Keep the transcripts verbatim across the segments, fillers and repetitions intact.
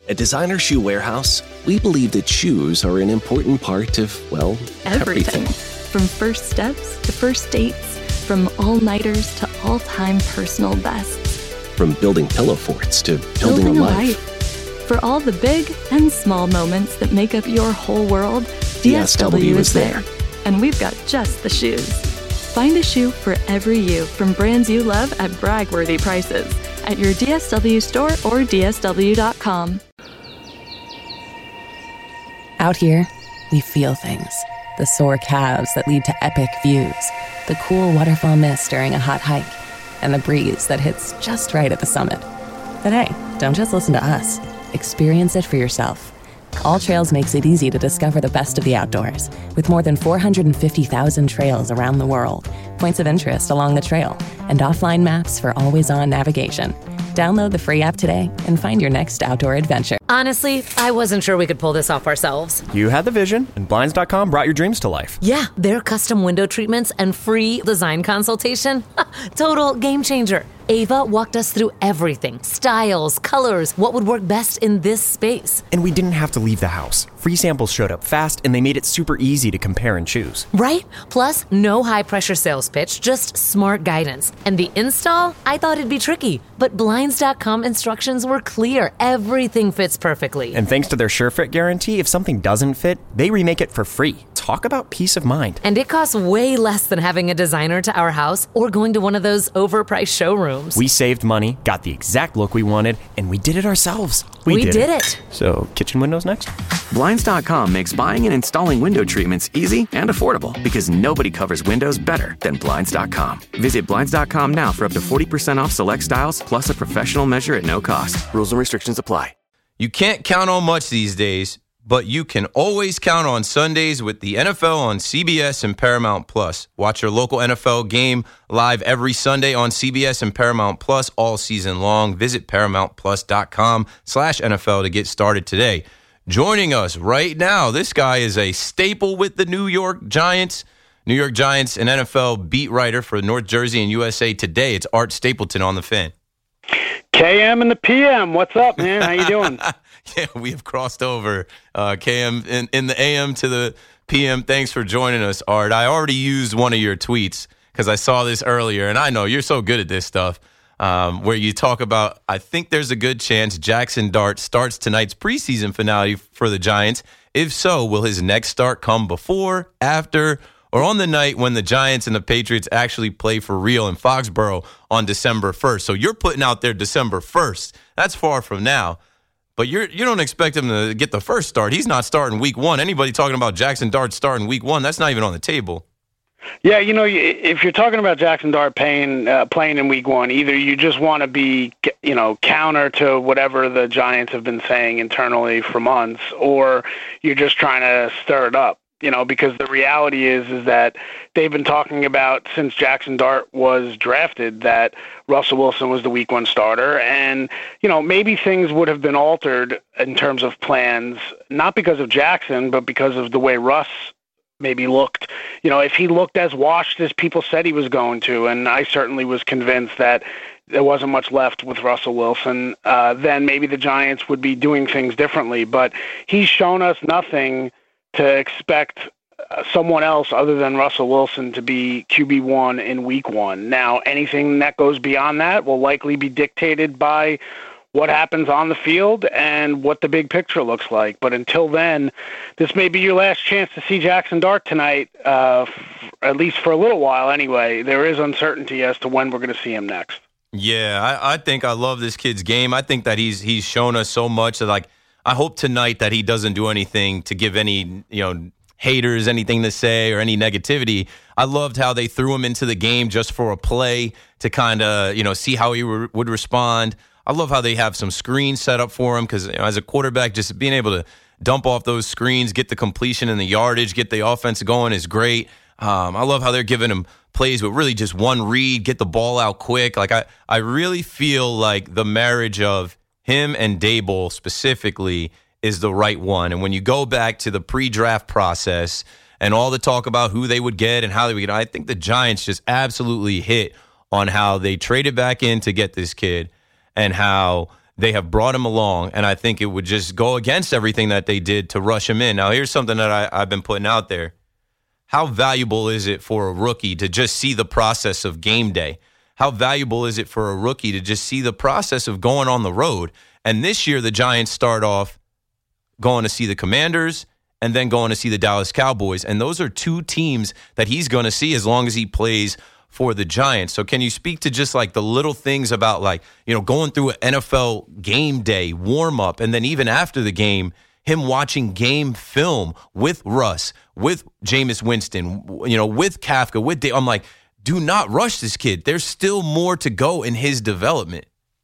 At Designer Shoe Warehouse, we believe that shoes are an important part of, well, everything. everything. From first steps to first dates, from all-nighters to all-time personal bests. From building pillow forts to building, Building a a life. life. For all the big and small moments that make up your whole world, D S W is there. And we've got just the shoes. Find a shoe for every you from brands you love at brag-worthy prices at your D S W store or D S W dot com. Out here, we feel things. The sore calves that lead to epic views, the cool waterfall mist during a hot hike, and the breeze that hits just right at the summit. But hey, don't just listen to us. Experience it for yourself. All Trails makes it easy to discover the best of the outdoors, with more than four hundred fifty thousand trails around the world, points of interest along the trail, and offline maps for always-on navigation. Download the free app today and find your next outdoor adventure. Honestly, I wasn't sure we could pull this off ourselves. You had the vision, and Blinds dot com brought your dreams to life. Yeah, their custom window treatments and free design consultation. Total game changer. Ava walked us through everything. Styles, colors, what would work best in this space. And we didn't have to leave the house. Free samples showed up fast, and they made it super easy to compare and choose. Right? Plus, no high-pressure sales pitch, just smart guidance. And the install? I thought it'd be tricky, but Blinds dot com instructions were clear. Everything fits perfectly. And thanks to their SureFit guarantee, if something doesn't fit, they remake it for free. Talk about peace of mind. And it costs way less than having a designer to our house or going to one of those overpriced showrooms. We saved money, got the exact look we wanted, and we did it ourselves. We, We did, did it. it. So, kitchen windows next? Blinds dot com makes buying and installing window treatments easy and affordable because nobody covers windows better than Blinds dot com. Visit Blinds dot com now for up to forty percent off select styles plus a professional measure at no cost. Rules and restrictions apply. You can't count on much these days, but you can always count on Sundays with the N F L on C B S and Paramount Plus. Watch your local N F L game live every Sunday on C B S and Paramount Plus all season long. Visit paramount plus dot com slash N F L to get started today. Joining us right now, this guy is a staple with the New York Giants. New York Giants, an N F L beat writer for North Jersey and U S A Today. It's Art Stapleton on the Fan. K M and the P M. What's up, man? How you doing? Yeah, we have crossed over uh, K M in, in the A M to the P M. Thanks for joining us, Art. I already used one of your tweets because I saw this earlier, and I know you're so good at this stuff, um, where you talk about, I think there's a good chance Jackson Dart starts tonight's preseason finale for the Giants. If so, will his next start come before, after, or on the night when the Giants and the Patriots actually play for real in Foxborough on December first? So you're putting out there December first. That's far from now. But you're, you don't expect him to get the first start. He's not starting week one. Anybody talking about Jackson Dart starting week one, that's not even on the table. Yeah, you know, if you're talking about Jackson Dart playing, uh, playing in week one, either you just want to be, you know, counter to whatever the Giants have been saying internally for months, or you're just trying to stir it up. You know, because the reality is is that they've been talking about since Jackson Dart was drafted that Russell Wilson was the week one starter. And, you know, maybe things would have been altered in terms of plans, not because of Jackson, but because of the way Russ maybe looked. You know, if he looked as washed as people said he was going to, and I certainly was convinced that there wasn't much left with Russell Wilson, uh, then maybe the Giants would be doing things differently. But he's shown us nothing to expect uh, someone else other than Russell Wilson to be Q B one in week one. Now, anything that goes beyond that will likely be dictated by what happens on the field and what the big picture looks like. But until then, this may be your last chance to see Jackson Dart tonight, uh, f- at least for a little while anyway. There is uncertainty as to when we're going to see him next. Yeah, I, I think I love this kid's game. I think that he's he's shown us so much that, like, I hope tonight that he doesn't do anything to give any, you know, haters anything to say or any negativity. I loved how they threw him into the game just for a play to kind of, you know, see how he re- would respond. I love how they have some screens set up for him because, you know, as a quarterback, just being able to dump off those screens, get the completion and the yardage, get the offense going is great. Um, I love how they're giving him plays with really just one read, get the ball out quick. Like I, I really feel like the marriage of him and Daboll specifically is the right one. And when you go back to the pre-draft process and all the talk about who they would get and how they would get, I think the Giants just absolutely hit on how they traded back in to get this kid and how they have brought him along, and I think it would just go against everything that they did to rush him in. Now, here's something that I, I've been putting out there. How valuable is it for a rookie to just see the process of game day? How valuable is it for a rookie to just see the process of going on the road? And this year, the Giants start off going to see the Commanders and then going to see the Dallas Cowboys. And those are two teams that he's going to see as long as he plays for the Giants. So can you speak to just like the little things about like, you know, going through an N F L game day, warm up, and then even after the game, him watching game film with Russ, with Jameis Winston, you know, with Kafka, with Dave. I'm like, do not rush this kid. There's still more to go in his development.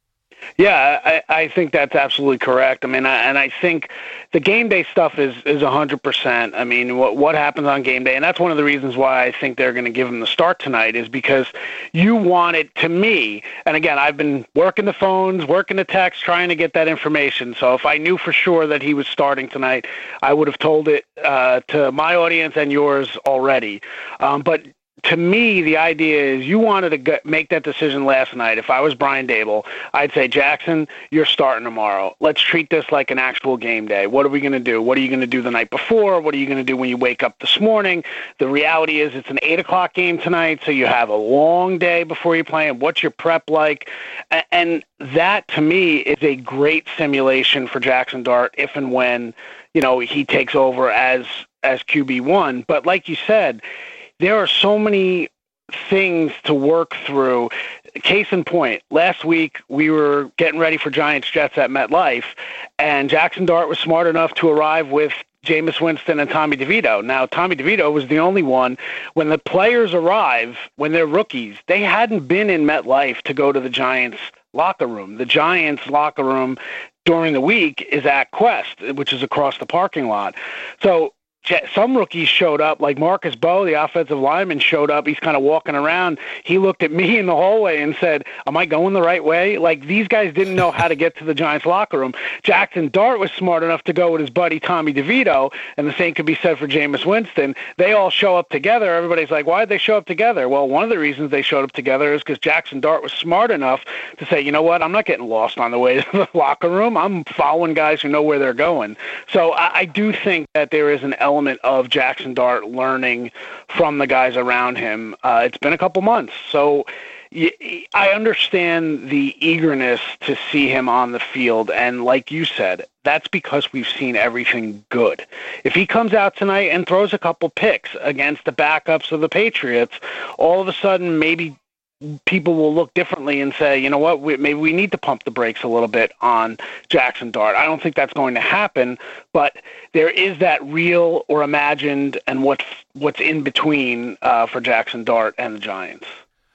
Yeah, I, I think that's absolutely correct. I mean, I, and I think the game day stuff is is one hundred percent. I mean, what what happens on game day, and that's one of the reasons why I think they're going to give him the start tonight, is because you want it, to me, and again, I've been working the phones, working the text, trying to get that information. So if I knew for sure that he was starting tonight, I would have told it uh, to my audience and yours already. Um, but to me, the idea is you wanted to get, make that decision last night. If I was Brian Daboll, I'd say, Jackson, you're starting tomorrow. Let's treat this like an actual game day. What are we going to do? What are you going to do the night before? What are you going to do when you wake up this morning? The reality is it's an eight o'clock game tonight, so you have a long day before you play. And what's your prep like? And that, to me, is a great simulation for Jackson Dart if and when, you know, he takes over as as Q B one. But like you said, there are so many things to work through. Case in point, last week we were getting ready for Giants-Jets at MetLife, and Jackson Dart was smart enough to arrive with Jameis Winston and Tommy DeVito. Now, Tommy DeVito was the only one. When the players arrive, when they're rookies, they hadn't been in MetLife to go to the Giants locker room. The Giants locker room during the week is at Quest, which is across the parking lot. So some rookies showed up, like Marcus Bowe, the offensive lineman, showed up. He's kind of walking around. He looked at me in the hallway and said, am I going the right way? Like, these guys didn't know how to get to the Giants locker room. Jackson Dart was smart enough to go with his buddy Tommy DeVito, and the same could be said for Jameis Winston. They all show up together. Everybody's like, why did they show up together? Well, one of the reasons they showed up together is because Jackson Dart was smart enough to say, you know what, I'm not getting lost on the way to the locker room. I'm following guys who know where they're going. So I, I do think that there is an element of Jackson Dart learning from the guys around him. Uh, it's been a couple months, so y- I understand the eagerness to see him on the field, and like you said, that's because we've seen everything good. If he comes out tonight and throws a couple picks against the backups of the Patriots, all of a sudden maybe people will look differently and say, you know what, we, maybe we need to pump the brakes a little bit on Jackson Dart. I don't think that's going to happen, but there is that real or imagined and what's, what's in between uh, for Jackson Dart and the Giants.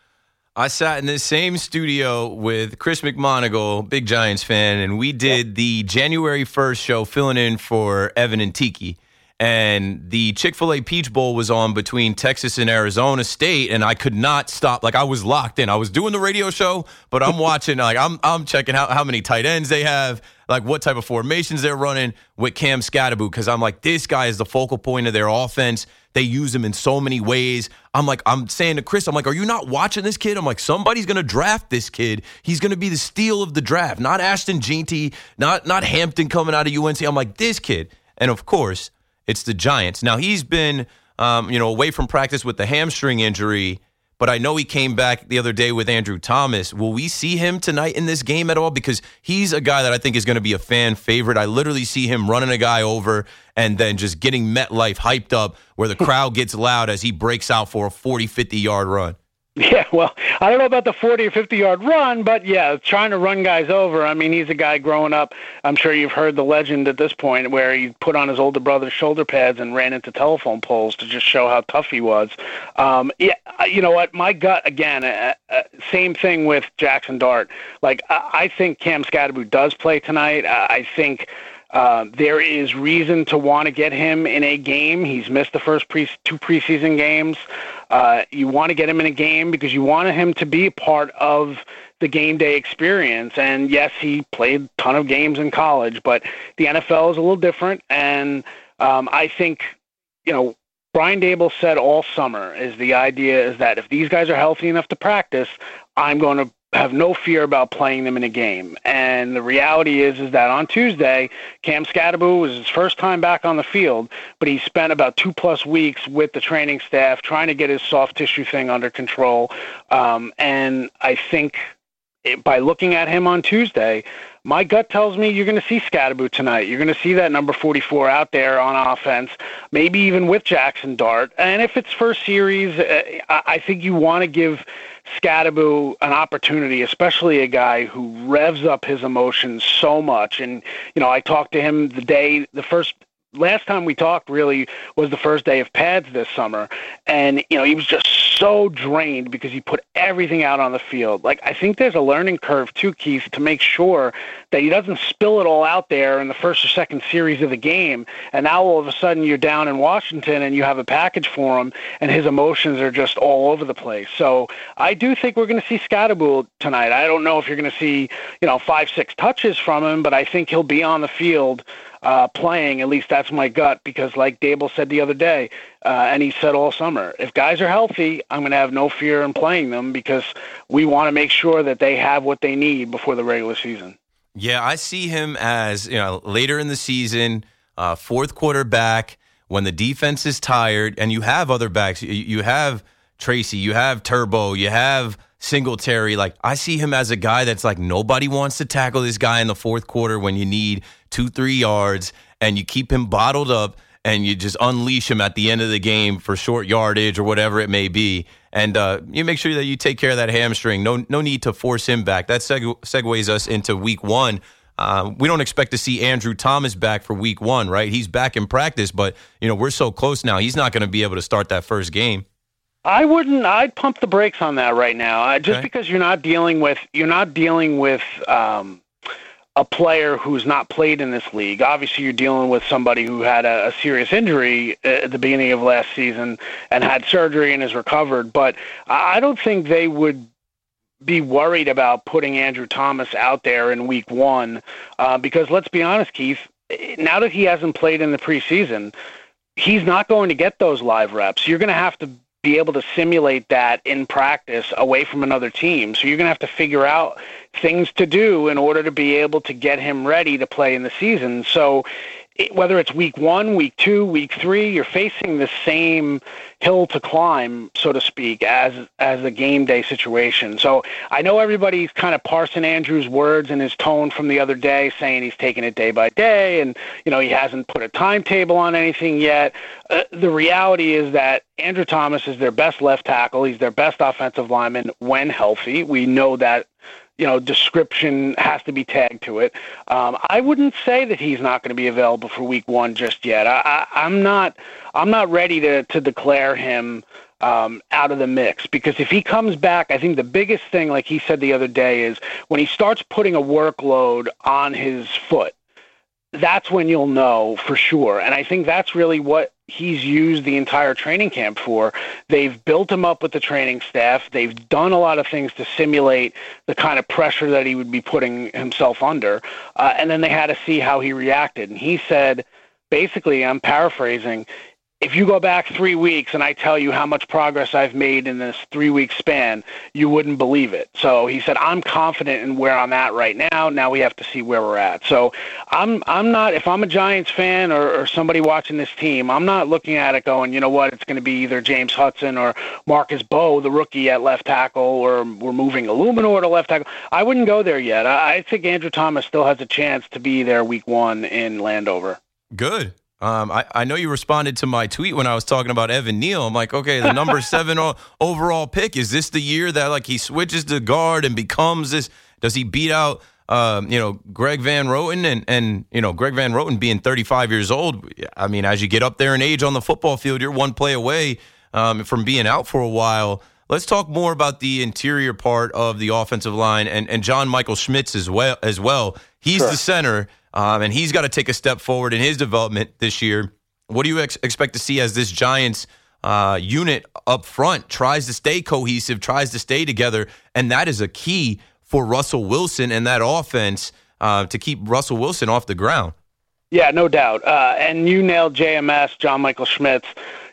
I sat in this same studio with Chris McMonagle, big Giants fan, and we did yep. the January first show filling in for Evan and Tiki. And the Chick-fil-A Peach Bowl was on between Texas and Arizona State, and I could not stop. Like, I was locked in. I was doing the radio show, but I'm watching, like, I'm I'm checking how, how many tight ends they have, like, what type of formations they're running with Cam Scatterboot, because I'm like, this guy is the focal point of their offense. They use him in so many ways. I'm like, I'm saying to Chris, I'm like, are you not watching this kid? I'm like, somebody's going to draft this kid. He's going to be the steal of the draft, not Ashton Jeanty, not, not Hampton coming out of U N C. I'm like, this kid. And, of course, it's the Giants. Now, he's been, um, you know, away from practice with the hamstring injury, but I know he came back the other day with Andrew Thomas. Will we see him tonight in this game at all? Because he's a guy that I think is going to be a fan favorite. I literally see him running a guy over and then just getting MetLife hyped up where the crowd gets loud as he breaks out for a forty, fifty-yard run. Yeah, well, I don't know about the forty or fifty-yard run, but, yeah, trying to run guys over. I mean, he's a guy growing up. I'm sure you've heard the legend at this point where he put on his older brother's shoulder pads and ran into telephone poles to just show how tough he was. Um, yeah, you know what? My gut, again, uh, uh, same thing with Jackson Dart. Like, I, I think Cam Scatterboot does play tonight. I, I think Uh, there is reason to want to get him in a game. He's missed the first pre- two preseason games. Uh, you want to get him in a game because you want him to be a part of the game day experience. And yes, he played a ton of games in college, but the N F L is a little different. And um, I think, you know, Brian Daboll said all summer is the idea is that if these guys are healthy enough to practice, I'm going to have no fear about playing them in a game. And the reality is, is that on Tuesday, Cam Skattebo was his first time back on the field, but he spent about two plus weeks with the training staff trying to get his soft tissue thing under control. Um, and I think it, by looking at him on Tuesday, my gut tells me you're going to see Skattebo tonight. You're going to see that number forty-four out there on offense, maybe even with Jackson Dart. And if it's first series, uh, I think you want to give Skattebo an opportunity, especially a guy who revs up his emotions so much. And, you know, I talked to him the day, the first last time we talked really was the first day of pads this summer. And, you know, he was just so drained because he put everything out on the field. Like, I think there's a learning curve too, Keith, to make sure that he doesn't spill it all out there in the first or second series of the game. And now all of a sudden you're down in Washington and you have a package for him and his emotions are just all over the place. So I do think we're going to see Skattebo tonight. I don't know if you're going to see, you know, five, six touches from him, but I think he'll be on the field Uh, playing. At least that's my gut, because like Dable said the other day, uh, and he said all summer, if guys are healthy, I'm going to have no fear in playing them because we want to make sure that they have what they need before the regular season. Yeah, I see him as, you know, later in the season, uh, fourth quarter back, when the defense is tired, and you have other backs. You, you have Tracy, you have Turbo, you have Singletary. Like, I see him as a guy that's like, nobody wants to tackle this guy in the fourth quarter when you need two, three yards, and you keep him bottled up, and you just unleash him at the end of the game for short yardage or whatever it may be. And uh, you make sure that you take care of that hamstring. No no need to force him back. That seg- segues us into week one. Uh, we don't expect to see Andrew Thomas back for week one, right? He's back in practice, but, you know, we're so close now. He's not going to be able to start that first game. I wouldn't. I'd pump the brakes on that right now, uh, just okay. because you're not dealing with you're not dealing with um, a player who's not played in this league. Obviously, you're dealing with somebody who had a, a serious injury at the beginning of last season and had surgery and is recovered. But I don't think they would be worried about putting Andrew Thomas out there in week one uh, because let's be honest, Keith. Now that he hasn't played in the preseason, he's not going to get those live reps. You're going to have to be able to simulate that in practice away from another team. So you're going to have to figure out things to do in order to be able to get him ready to play in the season. So it, whether it's week one, week two, week three, you're facing the same hill to climb, so to speak, as as a game day situation. So I know everybody's kind of parsing Andrew's words and his tone from the other day, saying he's taking it day by day and, you know, he hasn't put a timetable on anything yet. Uh, the reality is that Andrew Thomas is their best left tackle. He's their best offensive lineman when healthy. We know that, you know, description has to be tagged to it. Um, I wouldn't say that he's not going to be available for week one just yet. I, I, I'm not I'm not ready to, to declare him um, out of the mix, because if he comes back, I think the biggest thing, like he said the other day, is when he starts putting a workload on his foot, that's when you'll know for sure. And I think that's really what he's used the entire training camp for. They've built him up with the training staff. They've done a lot of things to simulate the kind of pressure that he would be putting himself under. Uh, and then they had to see how he reacted. And he said, basically, I'm paraphrasing, if you go back three weeks and I tell you how much progress I've made in this three-week span, you wouldn't believe it. So he said, I'm confident in where I'm at right now. Now we have to see where we're at. So I'm I'm not, if I'm a Giants fan or, or somebody watching this team, I'm not looking at it going, you know what, it's going to be either James Hudson or Marcus Bowe, the rookie at left tackle, or we're moving Illuminor to left tackle. I wouldn't go there yet. I, I think Andrew Thomas still has a chance to be there week one in Landover. Good. Um, I, I know you responded to my tweet when I was talking about Evan Neal. I'm like, okay, the number seven o- overall pick, is this the year that like he switches to guard and becomes this? Does he beat out, um, you know, Greg Van Roten and, and, you know, Greg Van Roten being thirty-five years old? I mean, as you get up there in age on the football field, you're one play away um, from being out for a while. Let's talk more about the interior part of the offensive line and, and John Michael Schmitz as well. As well. He's sure. the center. Um, and he's got to take a step forward in his development this year. What do you ex- expect to see as this Giants uh, unit up front tries to stay cohesive, tries to stay together? And that is a key for Russell Wilson and that offense uh, to keep Russell Wilson off the ground. Yeah, no doubt. Uh, and you nailed J M S, John Michael Schmitz.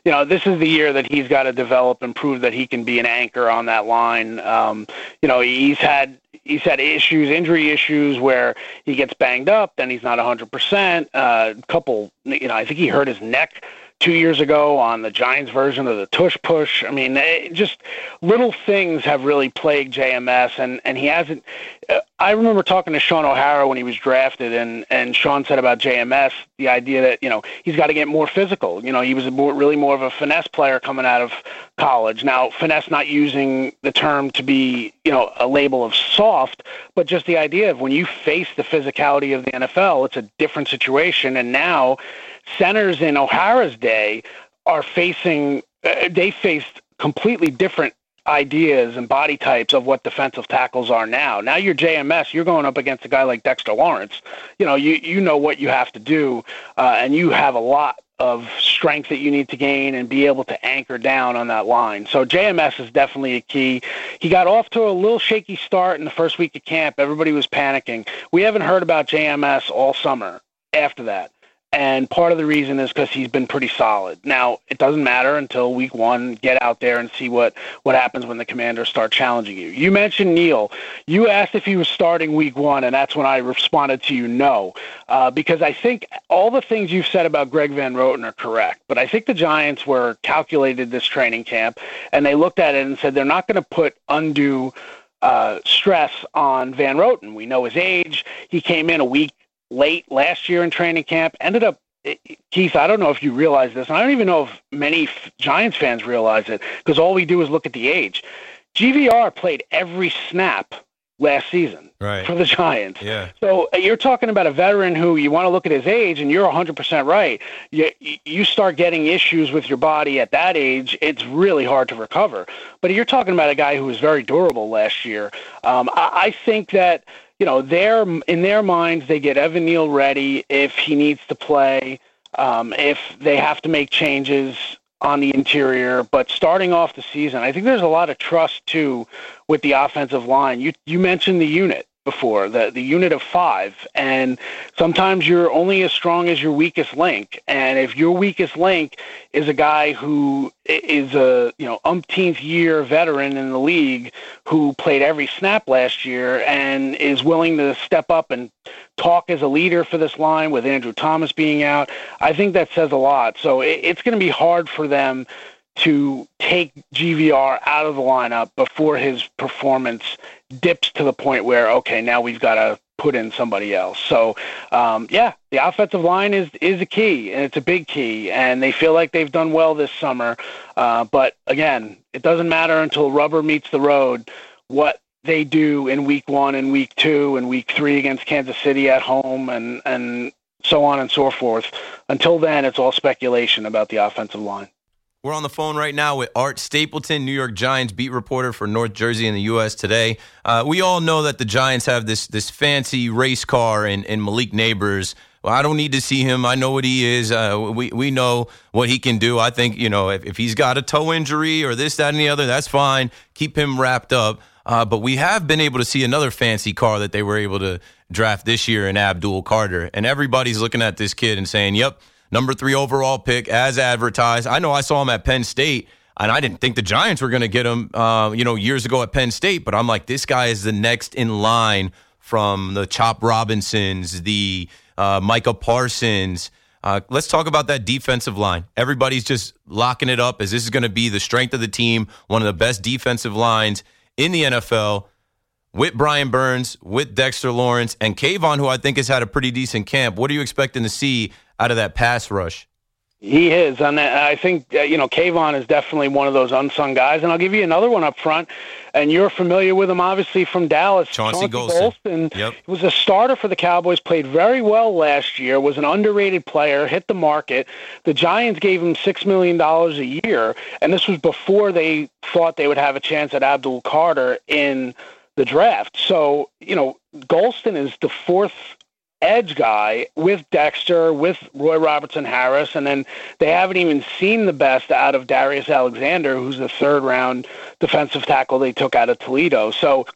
you know, this is the year that he's got to develop and prove that he can be an anchor on that line. Um, you know, he's had he's had issues, injury issues where he gets banged up, then he's not one hundred percent. A uh, couple, you know, I think he hurt his neck two years ago on the Giants version of the tush push. I mean, it, just little things have really plagued J M S, and, and he hasn't uh, – I remember talking to Sean O'Hara when he was drafted, and, and Sean said about J M S the idea that, you know, he's got to get more physical. You know, he was a more, really more of a finesse player coming out of college. Now, finesse not using the term to be, you know, a label of soft, but just the idea of when you face the physicality of the N F L, it's a different situation, and now – centers in O'Hara's day are facing, uh, they faced completely different ideas and body types of what defensive tackles are now. Now you're J M S, you're going up against a guy like Dexter Lawrence. You know, you, you know what you have to do, uh, and you have a lot of strength that you need to gain and be able to anchor down on that line. So J M S is definitely a key. He got off to a little shaky start in the first week of camp. Everybody was panicking. We haven't heard about J M S all summer after that. And part of the reason is because he's been pretty solid. Now, it doesn't matter until week one. Get out there and see what, what happens when the Commanders start challenging you. You mentioned Neal. You asked if he was starting week one, and that's when I responded to you no. Uh, because I think all the things you've said about Greg Van Roten are correct. But I think the Giants were calculated this training camp, and they looked at it and said they're not going to put undue uh, stress on Van Roten. We know his age. He came in a week late last year in training camp, ended up, Keith, I don't know if you realize this, and I don't even know if many Giants fans realize it, because all we do is look at the age. G V R played every snap last season right. for the Giants. Yeah. So you're talking about a veteran who you want to look at his age, and you're one hundred percent right. You, you start getting issues with your body at that age, it's really hard to recover. But you're talking about a guy who was very durable last year. Um, I, I think that You know, they're, in their minds, they get Evan Neal ready if he needs to play, um, if they have to make changes on the interior. But starting off the season, I think there's a lot of trust, too, with the offensive line. You you mentioned the unit before, the, the unit of five, and sometimes you're only as strong as your weakest link. And if your weakest link is a guy who is a, you know, umpteenth year veteran in the league who played every snap last year and is willing to step up and talk as a leader for this line with Andrew Thomas being out, I think that says a lot. So it, it's going to be hard for them to take G V R out of the lineup before his performance dips to the point where, okay, now we've got to put in somebody else. So, um, yeah, the offensive line is is a key, and it's a big key, and they feel like they've done well this summer. Uh, but, again, it doesn't matter until rubber meets the road what they do in week one and week two and week three against Kansas City at home and, and so on and so forth. Until then, it's all speculation about the offensive line. We're on the phone right now with Art Stapleton, New York Giants beat reporter for North Jersey and the U S Today. Uh, we all know that the Giants have this this fancy race car in, in Malik Neighbors. Well, I don't need to see him. I know what he is. Uh, we we know what he can do. I think, you know, if, if he's got a toe injury or this, that, and the other, that's fine. Keep him wrapped up. Uh, but we have been able to see another fancy car that they were able to draft this year in Abdul Carter. And everybody's looking at this kid and saying, yep, number three overall pick as advertised. I know I saw him at Penn State, and I didn't think the Giants were going to get him, uh, you know, years ago at Penn State. But I'm like, this guy is the next in line from the Chop Robinsons, the uh, Micah Parsons. Uh, let's talk about that defensive line. Everybody's just locking it up as this is going to be the strength of the team, one of the best defensive lines in the N F L, with Brian Burns, with Dexter Lawrence, and Kayvon, who I think has had a pretty decent camp. What are you expecting to see out of that pass rush? He is, and I think, uh, you know, Kayvon is definitely one of those unsung guys. And I'll give you another one up front, and you're familiar with him, obviously, from Dallas. Chauncey, Chauncey Golston. Golston Yep. was a starter for the Cowboys, played very well last year, was an underrated player, hit the market. The Giants gave him six million dollars a year, and this was before they thought they would have a chance at Abdul Carter in the draft. So, you know, Golston is the fourth edge guy with Dexter, with Roy Robertson Harris, and then they haven't even seen the best out of Darius Alexander, who's the third round defensive tackle they took out of Toledo. So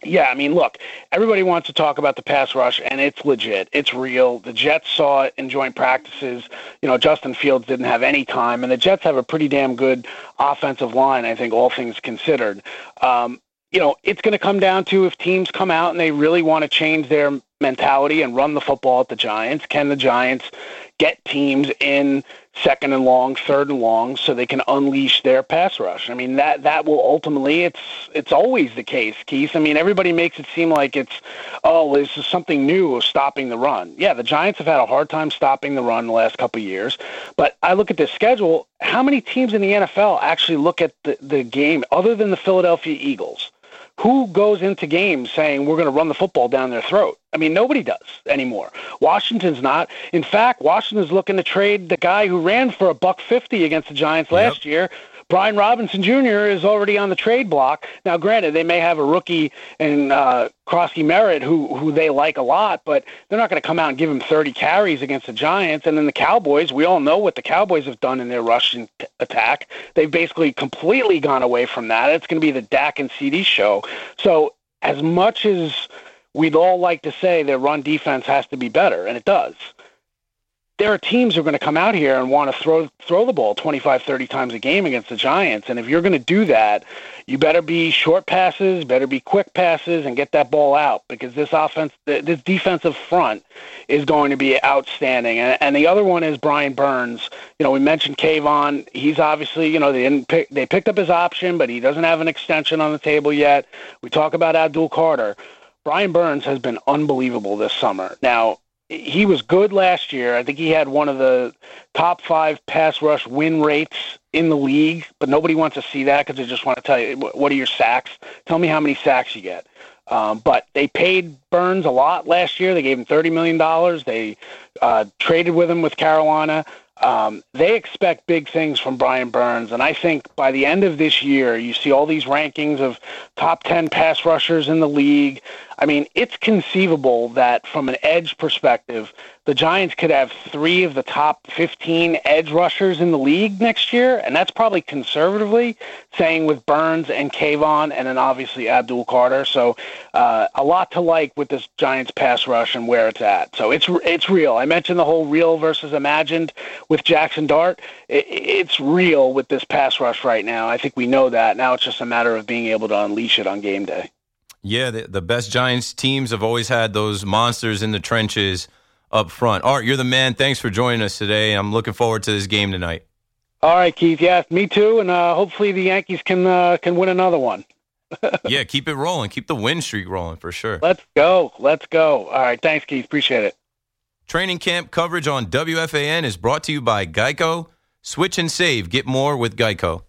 Yeah, I mean, look, everybody wants to talk about the pass rush, and it's legit. It's real. The Jets saw it in joint practices. You know, Justin Fields didn't have any time, and the Jets have a pretty damn good offensive line, I think, all things considered. Um, you know, it's going to come down to if teams come out and they really want to change their mentality and run the football at the Giants. Can the Giants get teams in second and long, third and long, so they can unleash their pass rush? I mean, that that will ultimately, it's it's always the case, Keith. I mean, everybody makes it seem like it's, oh, this is something new of stopping the run. Yeah, the Giants have had a hard time stopping the run the last couple of years, but I look at this schedule, how many teams in the N F L actually look at the, the game other than the Philadelphia Eagles? Who goes into games saying we're going to run the football down their throat? I mean, nobody does anymore. Washington's not. In fact, Washington's looking to trade the guy who ran for a buck fifty against the Giants last yep. year. Brian Robinson Junior is already on the trade block. Now, granted, they may have a rookie in uh, Crosby Merritt who who they like a lot, but they're not going to come out and give him thirty carries against the Giants. And then the Cowboys, we all know what the Cowboys have done in their rushing t- attack. They've basically completely gone away from that. It's going to be the Dak and C D show. So as much as we'd all like to say their run defense has to be better, and it does, there are teams who are going to come out here and want to throw throw the ball twenty-five, thirty times a game against the Giants. And if you're going to do that, you better be short passes, better be quick passes, and get that ball out, because this offense, this defensive front is going to be outstanding. And, and the other one is Brian Burns. You know, we mentioned Kayvon. He's obviously, you know, they didn't pick, they picked up his option, but he doesn't have an extension on the table yet. We talk about Abdul Carter. Brian Burns has been unbelievable this summer. Now, he was good last year. I think he had one of the top five pass rush win rates in the league, but nobody wants to see that because they just want to tell you, what are your sacks? Tell me how many sacks you get. Um, but they paid Burns a lot last year. They gave him thirty million dollars. They uh, traded with him with Carolina. Um, they expect big things from Brian Burns, and I think by the end of this year, you see all these rankings of top ten pass rushers in the league. I mean, it's conceivable that from an edge perspective, the Giants could have three of the top fifteen edge rushers in the league next year, and that's probably conservatively saying with Burns and Kayvon and then obviously Abdul Carter. So uh, a lot to like with this Giants pass rush and where it's at. So it's it's real. I mentioned the whole real versus imagined with Jackson Dart. It, it's real with this pass rush right now. I think we know that. Now it's just a matter of being able to unleash it on game day. Yeah, the, the best Giants teams have always had those monsters in the trenches up front. Art, you're the man. Thanks for joining us today. I'm looking forward to this game tonight. All right, Keith. Yeah, me too. And uh, hopefully the Yankees can uh, can win another one. Yeah, keep it rolling. Keep the win streak rolling for sure. Let's go. Let's go. All right. Thanks, Keith. Appreciate it. Training camp coverage on W F A N is brought to you by Geico. Switch and save. Get more with Geico.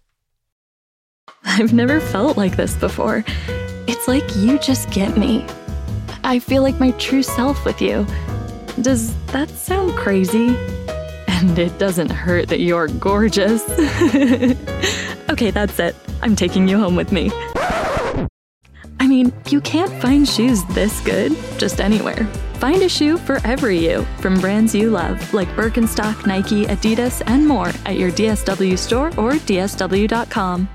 I've never felt like this before. It's like you just get me. I feel like my true self with you. Does that sound crazy? And it doesn't hurt that you're gorgeous. Okay, that's it. I'm taking you home with me. I mean, you can't find shoes this good just anywhere. Find a shoe for every you from brands you love, like Birkenstock, Nike, Adidas, and more at your D S W store or D S W dot com.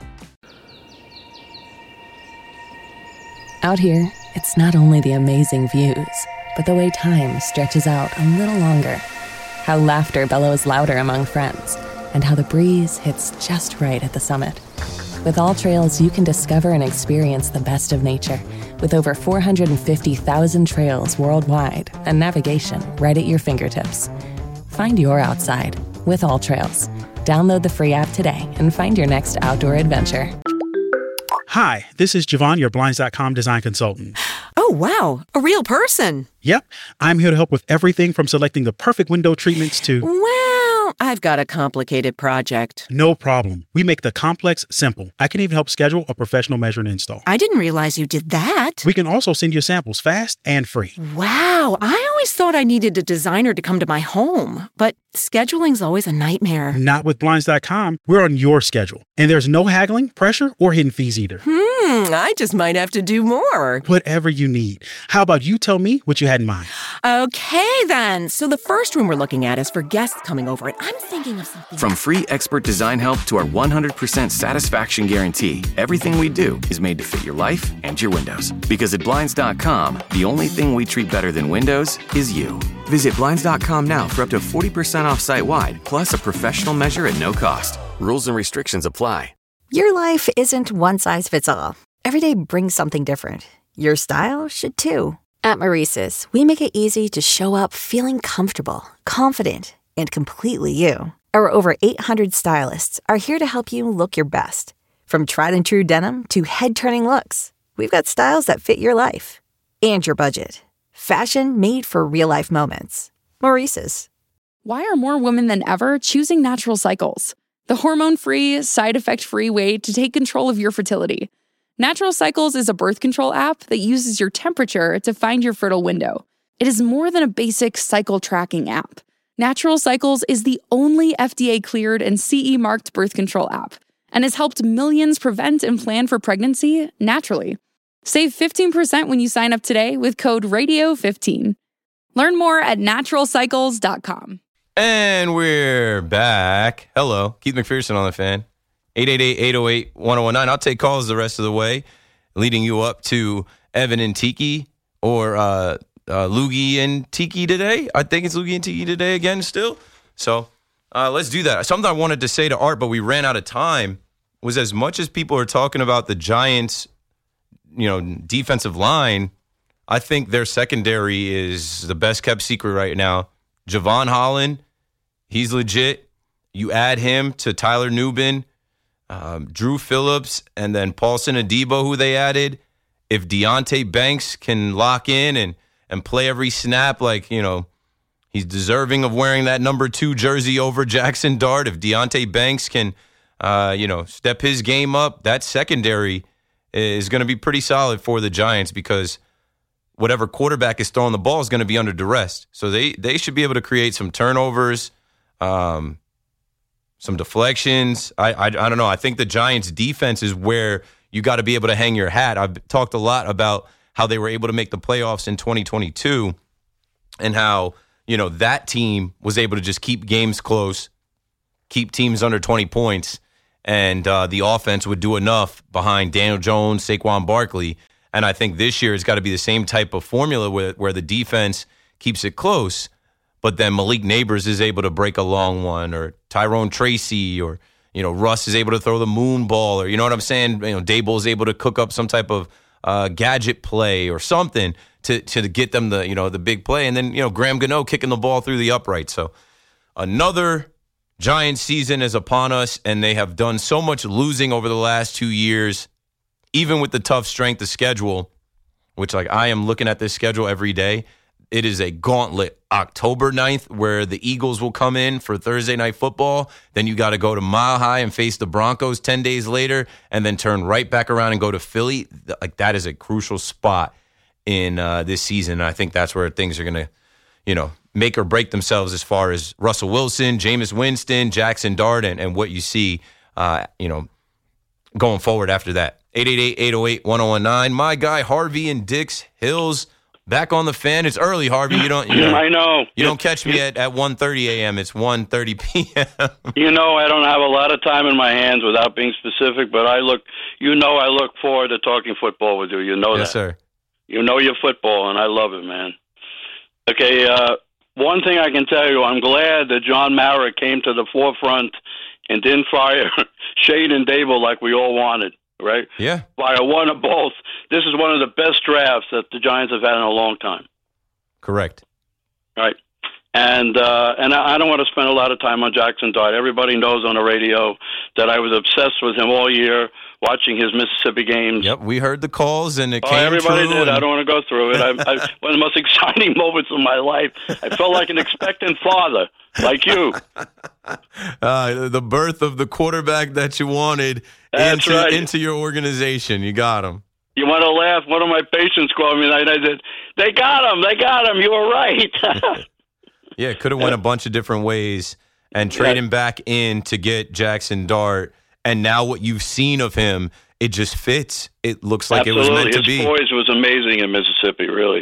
Out here, it's not only the amazing views, but the way time stretches out a little longer. How laughter bellows louder among friends, and how the breeze hits just right at the summit. With All Trails, you can discover and experience the best of nature, with over four hundred fifty thousand trails worldwide and navigation right at your fingertips. Find your outside with All Trails. Download the free app today and find your next outdoor adventure. Hi, this is Javon, your Blinds dot com design consultant. Oh, wow. A real person. Yep. I'm here to help with everything from selecting the perfect window treatments to... Well, I've got a complicated project. No problem. We make the complex simple. I can even help schedule a professional measure and install. I didn't realize you did that. We can also send you samples fast and free. Wow. I always thought I needed a designer to come to my home, but scheduling's always a nightmare. Not with Blinds dot com. We're on your schedule. And there's no haggling, pressure, or hidden fees either. Hmm. Hmm, I just might have to do more. Whatever you need. How about you tell me what you had in mind? Okay, then. So the first room we're looking at is for guests coming over, and I'm thinking of something. From free expert design help to our one hundred percent satisfaction guarantee, everything we do is made to fit your life and your windows. Because at Blinds dot com, the only thing we treat better than windows is you. Visit Blinds dot com now for up to forty percent off site-wide, plus a professional measure at no cost. Rules and restrictions apply. Your life isn't one size fits all. Every day brings something different. Your style should too. At Maurice's, we make it easy to show up feeling comfortable, confident, and completely you. Our over eight hundred stylists are here to help you look your best. From tried and true denim to head-turning looks, we've got styles that fit your life and your budget. Fashion made for real-life moments. Maurice's. Why are more women than ever choosing Natural Cycles? The hormone-free, side-effect-free way to take control of your fertility. Natural Cycles is a birth control app that uses your temperature to find your fertile window. It is more than a basic cycle tracking app. Natural Cycles is the only F D A-cleared and C E-marked birth control app and has helped millions prevent and plan for pregnancy naturally. Save fifteen percent when you sign up today with code radio fifteen. Learn more at natural cycles dot com. And we're back. Hello, Keith McPherson on the Fan. eight eight eight, eight oh eight, one oh one nine. I'll take calls the rest of the way, leading you up to Evan and Tiki or uh, uh, Loogie and Tiki today. I think it's Loogie and Tiki today again still. So uh, let's do that. Something I wanted to say to Art, but we ran out of time, was as much as people are talking about the Giants, you know, defensive line, I think their secondary is the best kept secret right now. Javon Holland, he's legit. You add him to Tyler Nubin, um, Drew Phillips, and then Paulson Adebo, who they added. If Deonte Banks can lock in and, and play every snap, like, you know, he's deserving of wearing that number two jersey over Jackson Dart. If Deonte Banks can, uh, you know, step his game up, that secondary is going to be pretty solid for the Giants because whatever quarterback is throwing the ball is going to be under duress. So they, they should be able to create some turnovers, um, some deflections. I, I I don't know. I think the Giants' defense is where you got to be able to hang your hat. I've talked a lot about how they were able to make the playoffs in twenty twenty-two and how, you know, that team was able to just keep games close, keep teams under twenty points, and uh, the offense would do enough behind Daniel Jones, Saquon Barkley. And I think this year it's got to be the same type of formula where, where the defense keeps it close, but then Malik Neighbors is able to break a long one, or Tyrone Tracy, or, you know, Russ is able to throw the moon ball, or, you know what I'm saying? You know, Dable is able to cook up some type of uh, gadget play or something to to get them the, you know, the big play. And then, you know, Graham Gano kicking the ball through the upright. So another Giants season is upon us, and they have done so much losing over the last two years. Even with the tough strength of schedule, which, like, I am looking at this schedule every day, it is a gauntlet. October ninth, where the Eagles will come in for Thursday Night Football. Then you got to go to Mile High and face the Broncos ten days later, and then turn right back around and go to Philly. Like, that is a crucial spot in uh, this season. I think that's where things are going to, you know, make or break themselves as far as Russell Wilson, Jameis Winston, Jackson Dart, and, and what you see, uh, you know, going forward after that. eight eight eight, eight oh eight, one oh one nine. My guy Harvey and Dix Hills back on the Fan. It's early, Harvey. You don't. You know, I know. You don't catch me at, at one thirty a.m. It's one thirty p.m. You know, I don't have a lot of time in my hands without being specific, but I look. You know, I look forward to talking football with you. You know yes, that. Yes, sir. You know your football, and I love it, man. Okay. Uh, one thing I can tell you, I'm glad that John Mara came to the forefront and didn't fire Shade and Dable like we all wanted. Right? Yeah. By one or both. This is one of the best drafts that the Giants have had in a long time. Correct. Right. And uh, and I don't want to spend a lot of time on Jackson Dart. Everybody knows on the radio that I was obsessed with him all year, watching his Mississippi games. Yep, we heard the calls, and it oh, came everybody true. did. And... I don't want to go through it. I, I, one of the most exciting moments of my life. I felt like an expectant father, like you. Uh, the birth of the quarterback that you wanted That's into, right. into your organization. You got him. You want to laugh? One of my patients called me and I said, they got him. They got him. You were right. Yeah, could have went a bunch of different ways and trade yeah. him back in to get Jackson Dart. And now what you've seen of him it just fits. It looks like Absolutely. it was meant to His be. poise was amazing in Mississippi, really.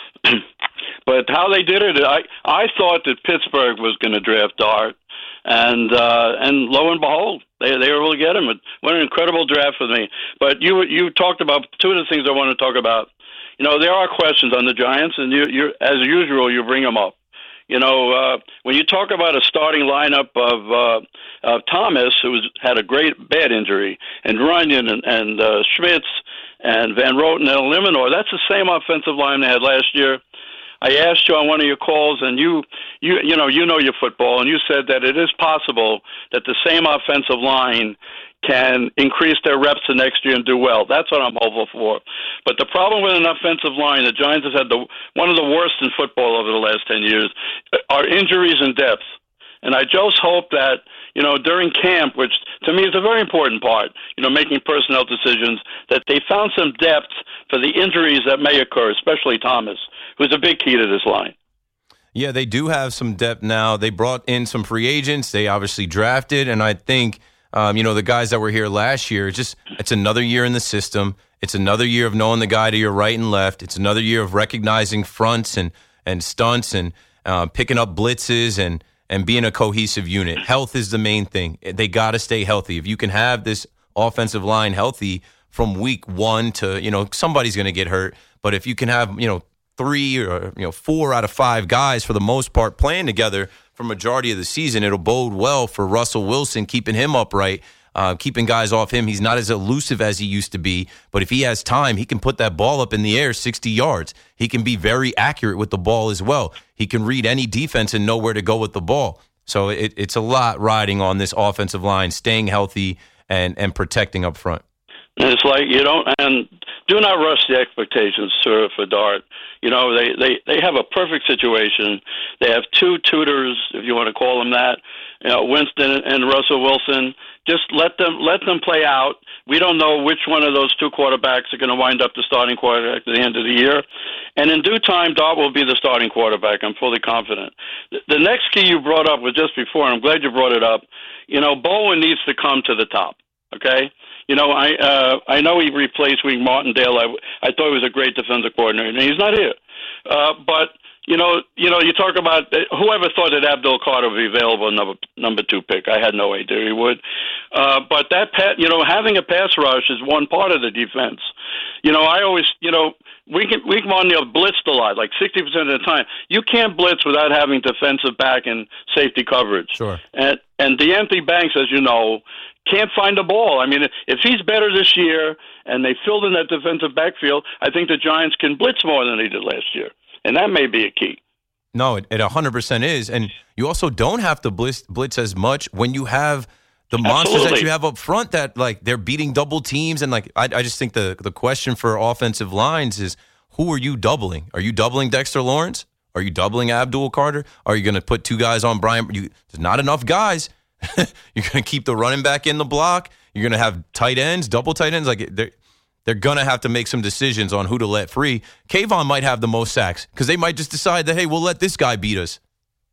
But how they did it, I I thought that Pittsburgh was going to draft Dart, and uh, and lo and behold, they they were able to get him. What an incredible draft for me. But you you talked about two of the things I want to talk about. You know, there are questions on the Giants, and you you as usual you bring them up. You know, uh, when you talk about a starting lineup of uh, of Thomas, who was, had a great bad injury, and Runyon and, and uh, Schmitz and Van Roten and Eliminor, that's the same offensive line they had last year. I asked you on one of your calls, and you, you, you know, you know your football, and you said that it is possible that the same offensive line can increase their reps the next year and do well. That's what I'm hopeful for. But the problem with an offensive line, the Giants have had the one of the worst in football over the last ten years, are injuries and depth. And I just hope that, you know, during camp, which to me is a very important part, you know, making personnel decisions, that they found some depth for the injuries that may occur, especially Thomas, who's a big key to this line. Yeah, they do have some depth now. They brought in some free agents. They obviously drafted, and I think, um, you know, the guys that were here last year, just it's another year in the system. It's another year of knowing the guy to your right and left. It's another year of recognizing fronts and, and stunts and uh, picking up blitzes and, and being a cohesive unit. Health is the main thing. They got to stay healthy. If you can have this offensive line healthy from week one to, you know, somebody's going to get hurt. But if you can have, you know, three or, you know, four out of five guys for the most part playing together for majority of the season, it'll bode well for Russell Wilson, keeping him upright, uh, keeping guys off him. He's not as elusive as he used to be, but if he has time, he can put that ball up in the air sixty yards. He can be very accurate with the ball as well. He can read any defense and know where to go with the ball. So it, it's a lot riding on this offensive line, staying healthy and, and protecting up front. And it's like you don't, and do not rush the expectations, sir, for Dart. You know, they, they, they have a perfect situation. They have two tutors, if you want to call them that, you know, Winston and Russell Wilson. Just let them let them play out. We don't know which one of those two quarterbacks are going to wind up the starting quarterback at the end of the year. And in due time, Dart will be the starting quarterback. I'm fully confident. The, the next key you brought up was just before, and I'm glad you brought it up. You know, Bowen needs to come to the top, okay? You know, I uh, I know he replaced Wink Martindale. I, I thought he was a great defensive coordinator, and he's not here. Uh, but you know, you know, you talk about whoever thought that Abdul Carter would be available number number two pick. I had no idea he would. Uh, but that pat, you know, having a pass rush is one part of the defense. You know, I always, you know, Wink Wink Martindale blitzed a lot, like sixty percent of the time. You can't blitz without having defensive back and safety coverage. Sure. And and DeAnthony Banks, as you know, can't find the ball. I mean, if he's better this year and they filled in that defensive backfield, I think the Giants can blitz more than they did last year. And that may be a key. No, it, it one hundred percent is. And you also don't have to blitz, blitz as much when you have the monsters Absolutely. that you have up front that, like, they're beating double teams. And, like, I, I just think the, the question for offensive lines is, who are you doubling? Are you doubling Dexter Lawrence? Are you doubling Abdul Carter? Are you going to put two guys on Brian? You, there's not enough guys. You're going to keep the running back in the block. You're going to have tight ends, double tight ends. Like they're, they're going to have to make some decisions on who to let free. Kayvon might have the most sacks because they might just decide that, hey, we'll let this guy beat us.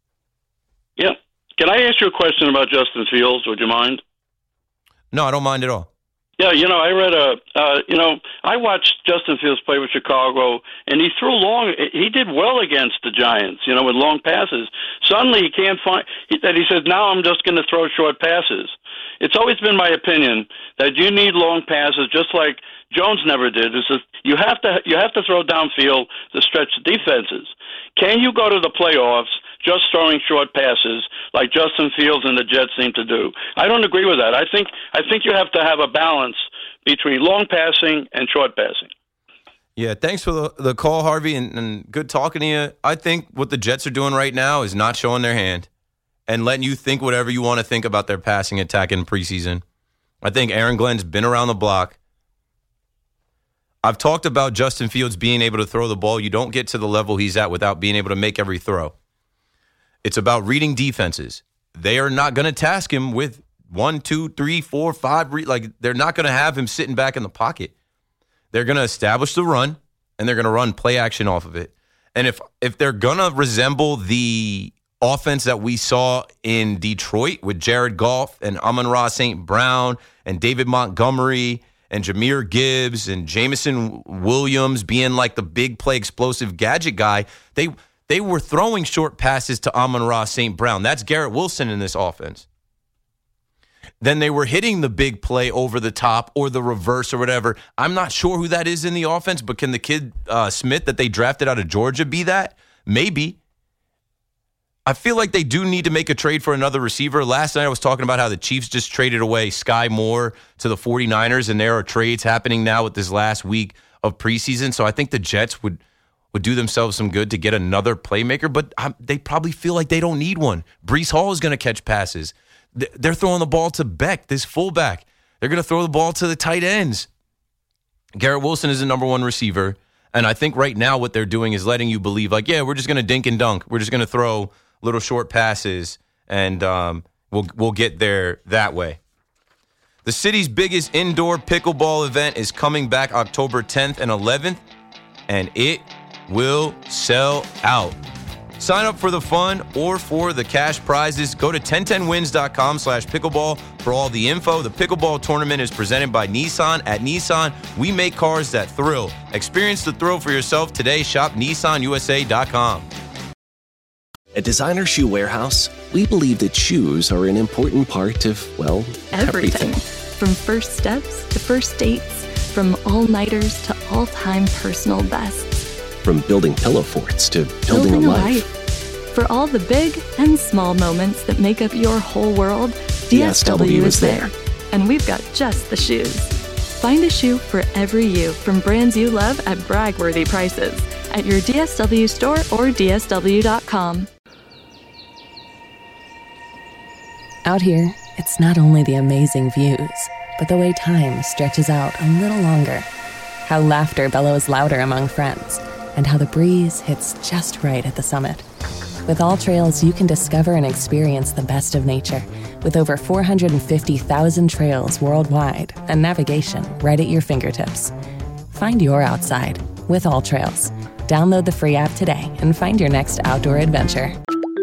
Yeah. Can I ask you a question about Justin Fields? Would you mind? No, I don't mind at all. Yeah, you know, I read a, uh, you know, I watched Justin Fields play with Chicago, and he threw long. He did well against the Giants, you know, with long passes. Suddenly, he can't find that. He says, "Now I'm just going to throw short passes." It's always been my opinion that you need long passes, just like Jones never did. It's just, you have to you have to throw downfield to stretch defenses. Can you go to the playoffs just throwing short passes like Justin Fields and the Jets seem to do? I don't agree with that. I think I think you have to have a balance between long passing and short passing. Yeah, thanks for the, the call, Harvey, and, and good talking to you. I think what the Jets are doing right now is not showing their hand and letting you think whatever you want to think about their passing attack in preseason. I think Aaron Glenn's been around the block. I've talked about Justin Fields being able to throw the ball. You don't get to the level he's at without being able to make every throw. It's about reading defenses. They are not going to task him with one, two, three, four, five. Re- like they're not going to have him sitting back in the pocket. They're going to establish the run, and they're going to run play action off of it. And if if they're going to resemble the offense that we saw in Detroit with Jared Goff and Amon-Ra Saint Brown and David Montgomery and Jahmyr Gibbs and Jameson Williams being like the big play explosive gadget guy, they they were throwing short passes to Amon-Ra Saint Brown. That's Garrett Wilson in this offense. Then they were hitting the big play over the top or the reverse or whatever. I'm not sure who that is in the offense, but can the kid uh, Smith that they drafted out of Georgia be that? Maybe. I feel like they do need to make a trade for another receiver. Last night I was talking about how the Chiefs just traded away Sky Moore to the 49ers, and there are trades happening now with this last week of preseason. So I think the Jets would would do themselves some good to get another playmaker, but um, they probably feel like they don't need one. Breece Hall is going to catch passes. They're throwing the ball to Beck, this fullback. They're going to throw the ball to the tight ends. Garrett Wilson is the number one receiver, and I think right now what they're doing is letting you believe, like, yeah, we're just going to dink and dunk. We're just going to throw little short passes, and um, we'll we'll get there that way. The city's biggest indoor pickleball event is coming back October tenth and eleventh, and it will sell out. Sign up for the fun or for the cash prizes. Go to ten ten wins dot com slash pickleball for all the info. The pickleball tournament is presented by Nissan. At Nissan, we make cars that thrill. Experience the thrill for yourself today. Shop Nissan U S A dot com. At Designer Shoe Warehouse, we believe that shoes are an important part of, well, Everything. everything. From first steps to first dates, from all-nighters to all-time personal bests. From building pillow forts to building, Building a a life. life. For all the big and small moments that make up your whole world, D S W is there. And we've got just the shoes. Find a shoe for every you from brands you love at brag-worthy prices at your D S W store or D S W dot com. Out here, it's not only the amazing views, but the way time stretches out a little longer. How laughter bellows louder among friends, and how the breeze hits just right at the summit. With All Trails, you can discover and experience the best of nature, with over four hundred fifty thousand trails worldwide and navigation right at your fingertips. Find your outside with All Trails. Download the free app today and find your next outdoor adventure.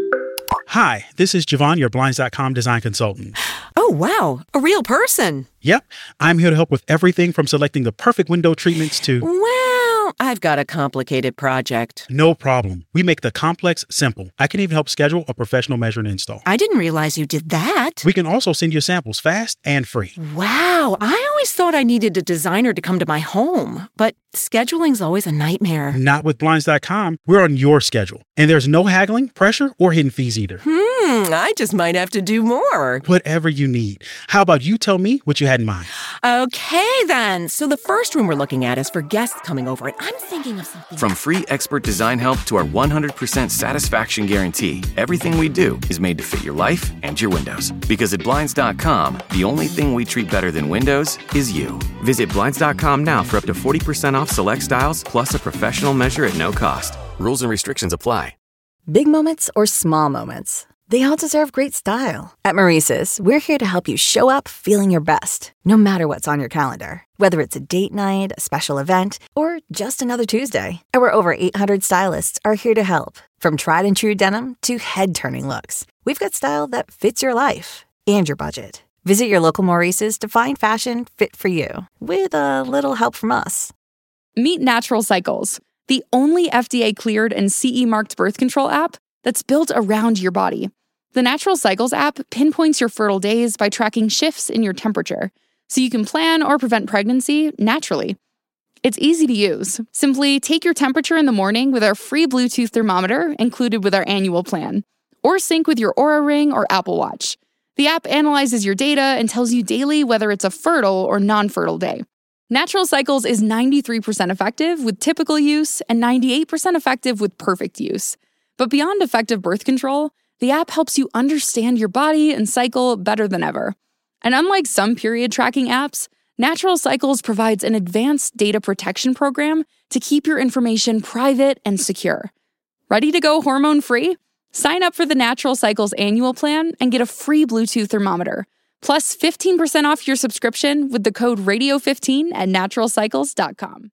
Hi, this is Javon, your Blinds dot com design consultant. Oh, wow. A real person. Yep, I'm here to help with everything from selecting the perfect window treatments to... Well, I've got a complicated project. No problem. We make the complex simple. I can even help schedule a professional measure and install. I didn't realize you did that. We can also send you samples fast and free. Wow, I always thought I needed a designer to come to my home, but scheduling's always a nightmare. Not with Blinds dot com. We're on your schedule. And there's no haggling, pressure, or hidden fees either. Hmm, I just might have to do more. Whatever you need. How about you tell me what you had in mind? Okay, then. So the first room we're looking at is for guests coming over, and I'm thinking of something... From free expert design help to our one hundred percent satisfaction guarantee, everything we do is made to fit your life and your windows. Because at Blinds dot com, the only thing we treat better than windows is you. Visit Blinds dot com now for up to forty percent off select styles, plus a professional measure at no cost. Rules and restrictions apply. Big moments or small moments, they all deserve great style. At Maurice's, we're here to help you show up feeling your best, no matter what's on your calendar. Whether it's a date night, a special event, or just another Tuesday, our over eight hundred stylists are here to help. From tried and true denim to head-turning looks, we've got style that fits your life and your budget. Visit your local Maurice's to find fashion fit for you, with a little help from us. Meet Natural Cycles, the only F D A-cleared and C E-marked birth control app that's built around your body. The Natural Cycles app pinpoints your fertile days by tracking shifts in your temperature, so you can plan or prevent pregnancy naturally. It's easy to use. Simply take your temperature in the morning with our free Bluetooth thermometer included with our annual plan, or sync with your Oura Ring or Apple Watch. The app analyzes your data and tells you daily whether it's a fertile or non-fertile day. Natural Cycles is ninety-three percent effective with typical use and ninety-eight percent effective with perfect use. But beyond effective birth control, the app helps you understand your body and cycle better than ever. And unlike some period tracking apps, Natural Cycles provides an advanced data protection program to keep your information private and secure. Ready to go hormone-free? Sign up for the Natural Cycles annual plan and get a free Bluetooth thermometer, plus fifteen percent off your subscription with the code radio fifteen at natural cycles dot com.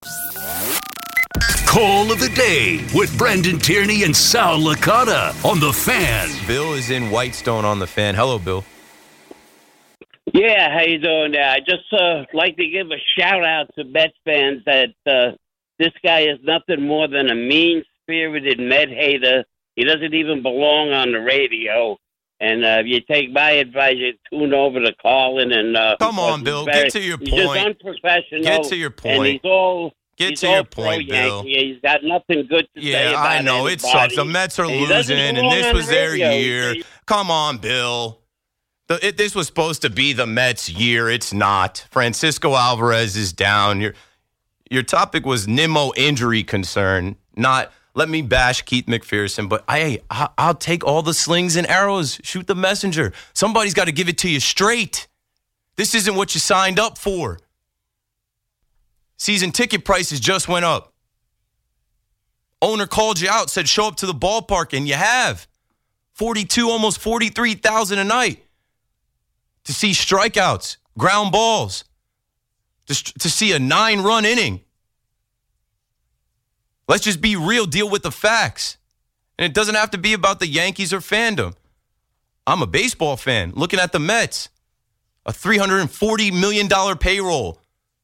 Call of the Day with Brendan Tierney and Sal Licata on The Fan. Bill is in Whitestone on The Fan. Hello, Bill. Yeah, how you doing there? I just uh, like to give a shout out to Mets fans that uh, this guy is nothing more than a mean-spirited Met hater. He doesn't even belong on the radio. And uh, if you take my advice, you tune over to Carlin and uh, come on, Bill. Very, get to your he's point. He's just unprofessional. Get to your point. And he's all get he's to all your point, Bill. He's got nothing good to yeah, say about I know anybody. it sucks. The Mets are and losing, and this was the their radio. year. Come on, Bill. The, it, this was supposed to be the Mets' year. It's not. Francisco Alvarez is down. Your your topic was Nimmo injury concern, not let me bash Keith McPherson. But I, I, I'll take all the slings and arrows. Shoot the messenger. Somebody's got to give it to you straight. This isn't what you signed up for. Season ticket prices just went up. Owner called you out, said show up to the ballpark, and you have. forty-two, almost forty-three thousand a night. To see strikeouts, ground balls, to, to see a nine-run inning. Let's just be real, deal with the facts. And it doesn't have to be about the Yankees or fandom. I'm a baseball fan looking at the Mets. A three hundred forty million dollars payroll.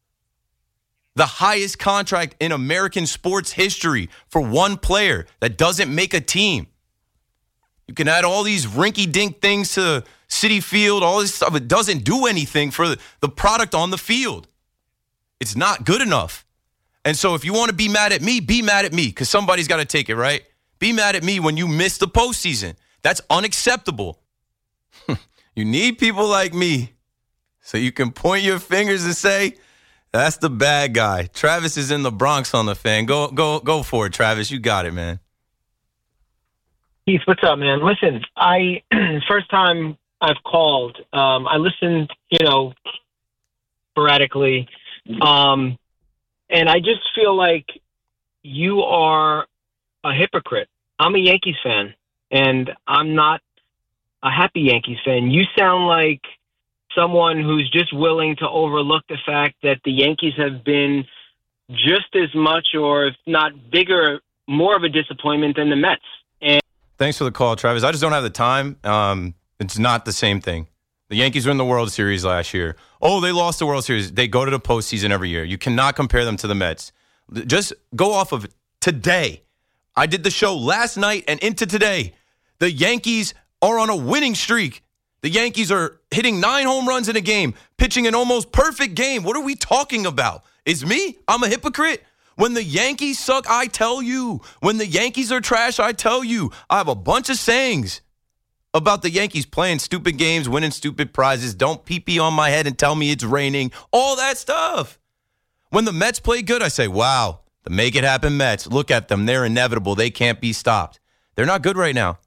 The highest contract in American sports history for one player that doesn't make a team. You can add all these rinky-dink things to Citi Field, all this stuff. It doesn't do anything for the, the product on the field. It's not good enough. And so if you want to be mad at me, be mad at me because somebody's got to take it, right? Be mad at me when you miss the postseason. That's unacceptable. You need people like me so you can point your fingers and say, that's the bad guy. Travis is in the Bronx on the Fan. Go, go, go for it, Travis. You got it, man. Keith, what's up, man? Listen, I first time I've called. Um, I listened, you know, sporadically, um, and I just feel like you are a hypocrite. I'm a Yankees fan, and I'm not a happy Yankees fan. You sound like someone who's just willing to overlook the fact that the Yankees have been just as much, or if not bigger, more of a disappointment than the Mets. And thanks for the call, Travis. I just don't have the time. Um, it's not the same thing. The Yankees were in the World Series last year. Oh, they lost the World Series. They go to the postseason every year. You cannot compare them to the Mets. Just go off of today. I did the show last night and into today. The Yankees are on a winning streak. The Yankees are hitting nine home runs in a game, pitching an almost perfect game. What are we talking about? It's me? I'm a hypocrite? When the Yankees suck, I tell you. When the Yankees are trash, I tell you. I have a bunch of sayings about the Yankees playing stupid games, winning stupid prizes. Don't pee-pee on my head and tell me it's raining. All that stuff. When the Mets play good, I say, wow, the make it happen Mets. Look at them. They're inevitable. They can't be stopped. They're not good right now.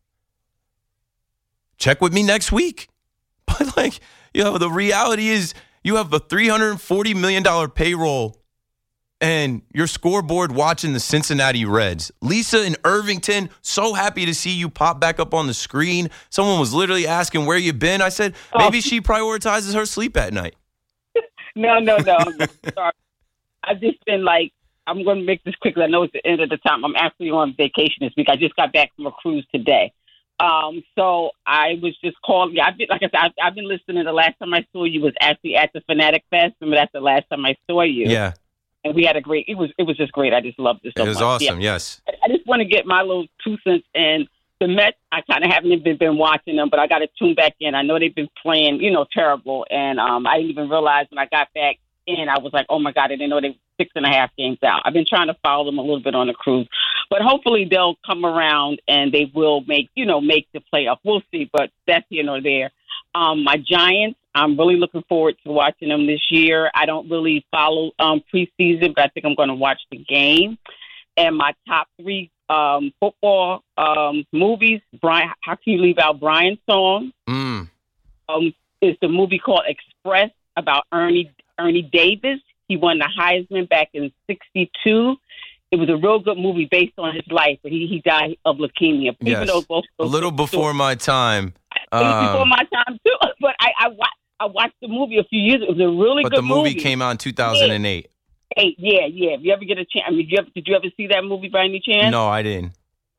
Check with me next week. But, like, you know, the reality is you have a three hundred forty million dollars payroll and your scoreboard watching the Cincinnati Reds. Lisa in Irvington, so happy to see you pop back up on the screen. Someone was literally asking where you've been. I said, maybe oh. she prioritizes her sleep at night. No, no, no. Sorry. I've just been like, I'm going to make this quickly. I know it's the end of the time. I'm actually on vacation this week. I just got back from a cruise today. Um, so I was just calling. I've been, like I said, I've, I've been listening. The last time I saw you was actually at the Fanatic Fest. Remember, that's the last time I saw you. Yeah. And we had a great, it was it was just great. I just loved it so much. It was much. awesome, yeah. yes. I, I just want to get my little two cents in. The Mets, I kind of haven't even been watching them, but I got to tune back in. I know they've been playing, you know, terrible. And um, I didn't even realize when I got back in, I was like, oh, my God, I didn't know they were six and a half games out. I've been trying to follow them a little bit on the cruise. But hopefully they'll come around and they will make, you know, make the playoff. We'll see, but that's here nor there. Um, my Giants, I'm really looking forward to watching them this year. I don't really follow um, preseason, but I think I'm going to watch the game. And my top three um, football um, movies, Brian, how can you leave out Brian's song? Mm. Um, it's the movie called Express about Ernie Ernie Davis. He won the Heisman back in sixty-two. It was a real good movie based on his life, but he, he died of leukemia. Yes. Even though both a little before stories. my time. It was um, before my time, too. But I, I, watched, I watched the movie a few years ago. It was a really but good movie. But the movie came out in two thousand eight. Yeah. Eight, yeah, yeah. If you ever get a chance, I mean, did you ever, did you ever see that movie by any chance? No, I didn't.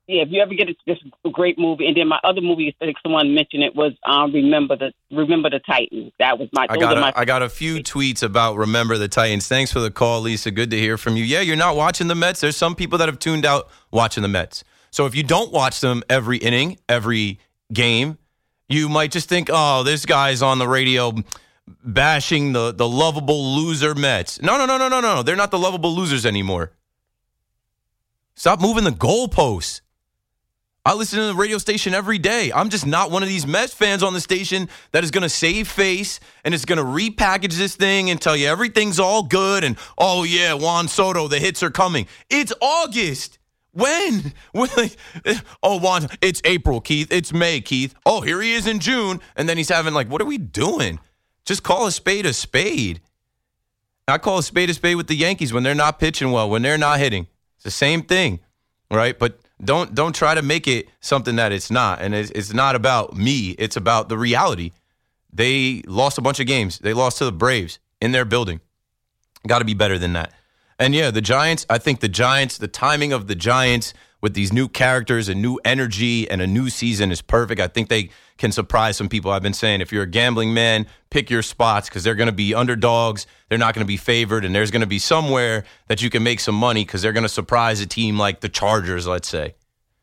Yeah, if you ever get it, this great movie. And then my other movie, I think someone mentioned it, was um, Remember the Remember the Titans. That was my. I got, a, my I got a few tweets about Remember the Titans. Thanks for the call, Lisa. Good to hear from you. Yeah, you're not watching the Mets. There's some people that have tuned out watching the Mets. So if you don't watch them every inning, every game, you might just think, oh, this guy's on the radio bashing the, the lovable loser Mets. No, no, no, no, no, no. They're not the lovable losers anymore. Stop moving the goalposts. I listen to the radio station every day. I'm just not one of these Mets fans on the station that is going to save face and is going to repackage this thing and tell you everything's all good and, oh, yeah, Juan Soto, the hits are coming. It's August. When? when oh, Juan, it's April, Keith. It's May, Keith. Oh, here he is in June. And then he's having like, what are we doing? Just call a spade a spade. I call a spade a spade with the Yankees when they're not pitching well, when they're not hitting. It's the same thing, right? But Don't don't try to make it something that it's not. And it's, it's not about me. It's about the reality. They lost a bunch of games. They lost to the Braves in their building. Got to be better than that. And, yeah, the Giants, I think the Giants, the timing of the Giants with these new characters and new energy and a new season is perfect. I think they can surprise some people. I've been saying if you're a gambling man, pick your spots because they're going to be underdogs. They're not going to be favored, and there's going to be somewhere that you can make some money because they're going to surprise a team like the Chargers, let's say.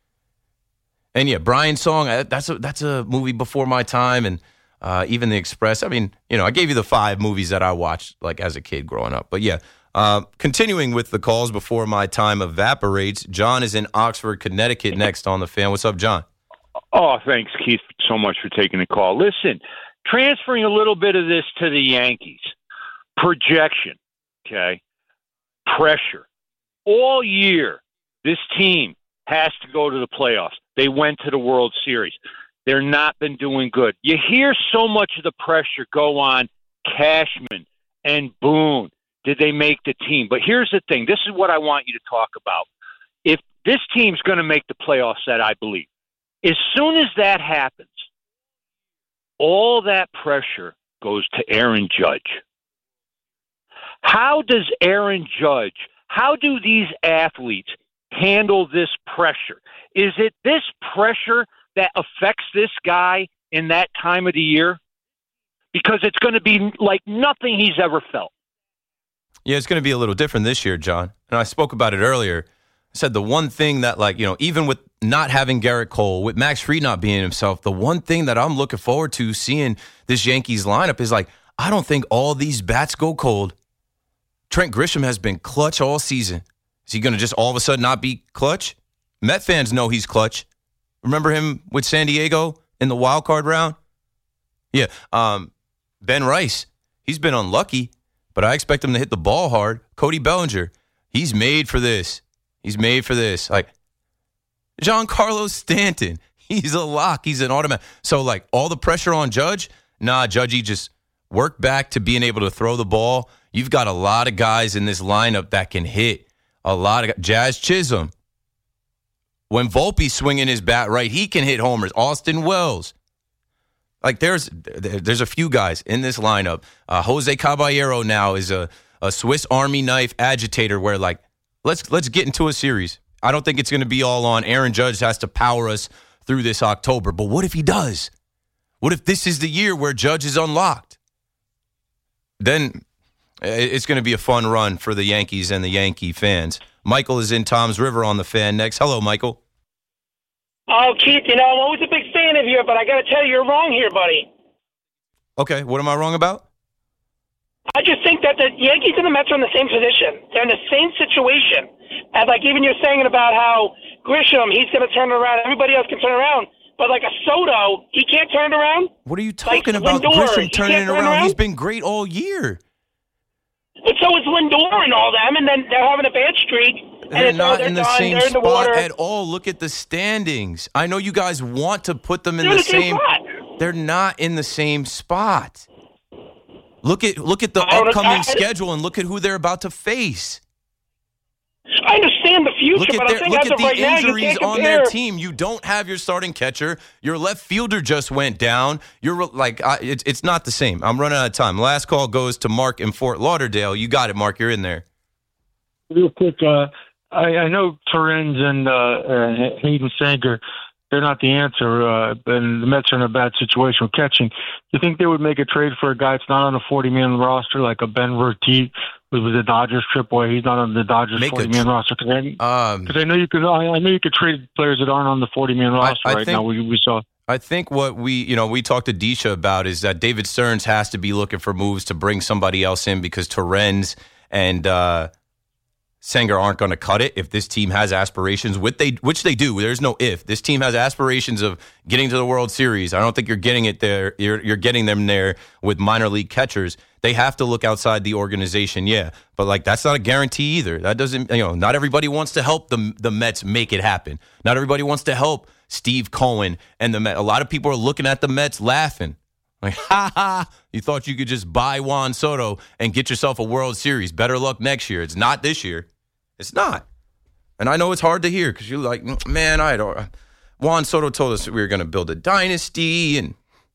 And, yeah, Brian's song, that's a, that's a movie before my time, and uh, even The Express. I mean, you know, I gave you the five movies that I watched like as a kid growing up. But, yeah, uh, continuing with the calls before my time evaporates, John is in Oxford, Connecticut next on The Fan. What's up, John? Oh, thanks, Keith, so much for taking the call. Listen, transferring a little bit of this to the Yankees. Projection, okay? Pressure. All year, this team has to go to the playoffs. They went to the World Series. They're not been doing good. You hear so much of the pressure go on Cashman and Boone. Did they make the team? But here's the thing. This is what I want you to talk about. If this team's going to make the playoffs, that I believe, as soon as that happens, all that pressure goes to Aaron Judge. How does Aaron Judge, how do these athletes handle this pressure? Is it this pressure that affects this guy in that time of the year? Because it's going to be like nothing he's ever felt. Yeah, it's going to be a little different this year, John. And I spoke about it earlier. I said the one thing that, like, you know, even with not having Garrett Cole, with Max Fried not being himself, the one thing that I'm looking forward to seeing this Yankees lineup is, like, I don't think all these bats go cold. Trent Grisham has been clutch all season. Is he going to just all of a sudden not be clutch? Met fans know he's clutch. Remember him with San Diego in the wild card round? Yeah. Um, Ben Rice, he's been unlucky, but I expect him to hit the ball hard. Cody Bellinger, he's made for this. He's made for this. Like, Giancarlo Stanton, he's a lock. He's an automatic. So, like, all the pressure on Judge, nah, Judgey, just work back to being able to throw the ball. You've got a lot of guys in this lineup that can hit. A lot of Jazz Chisholm. When Volpe's swinging his bat right, he can hit homers. Austin Wells. Like, there's there's a few guys in this lineup. Uh, Jose Caballero now is a, a Swiss Army knife agitator where, like, let's let's get into a series. I don't think it's going to be all on Aaron Judge has to power us through this October. But what if he does? What if this is the year where Judge is unlocked? Then it's going to be a fun run for the Yankees and the Yankee fans. Michael is in Tom's River on The Fan next. Hello, Michael. Oh, Keith, you know, I'm always a big fan of you, but I got to tell you, you're wrong here, buddy. Okay, what am I wrong about? I just think that the Yankees and the Mets are in the same position. They're in the same situation. And, like, even you're saying about how Grisham, he's going to turn it around. Everybody else can turn around. But, like, a Soto, he can't turn it around. What are you talking like, about, Lindor, Grisham turning it turn around? around? He's been great all year. But so is Lindor and all them, and then they're having a bad streak. And They're it's, not oh, they're in the done. same they're in the spot water. at all. Look at the standings. I know you guys want to put them in They're the in the same same. spot. They're not in the same spot. Look at look at the I don't- upcoming I- schedule and look at who they're about to face. I understand the future, Look at, but their, I'm saying look as at of the right now, you injuries can't on compare. their team. You don't have your starting catcher. Your left fielder just went down. You're like, I, it's it's not the same. I'm running out of time. Last call goes to Mark in Fort Lauderdale. You got it, Mark. You're in there. Real quick, uh, I, I know Torrens and uh, uh, Hayden Sanger, they're not the answer, uh, and the Mets are in a bad situation with catching. Do you think they would make a trade for a guy that's not on a forty-man roster, like a Ben Verteet, who was a Dodgers triple A? He's not on the Dodgers forty-man tr- roster. Because I, um, I know you could, I, I know you could trade players that aren't on the forty-man roster I, I right think, now. We, we saw. I think what we, you know, we talked to Disha about is that David Stearns has to be looking for moves to bring somebody else in because Torrens and uh, Sanger aren't going to cut it if this team has aspirations, which they, which they do. There's no if. This team has aspirations of getting to the World Series. I don't think you're getting it there. You're, you're getting them there with minor league catchers. They have to look outside the organization, yeah. But, like, that's not a guarantee either. That doesn't, you know, not everybody wants to help the, the Mets make it happen. Not everybody wants to help Steve Cohen and the Mets. A lot of people are looking at the Mets laughing. Like, ha ha, you thought you could just buy Juan Soto and get yourself a World Series. Better luck next year. It's not this year. It's not. And I know it's hard to hear because you're like, man, I don't. Juan Soto told us that we were going to build a dynasty and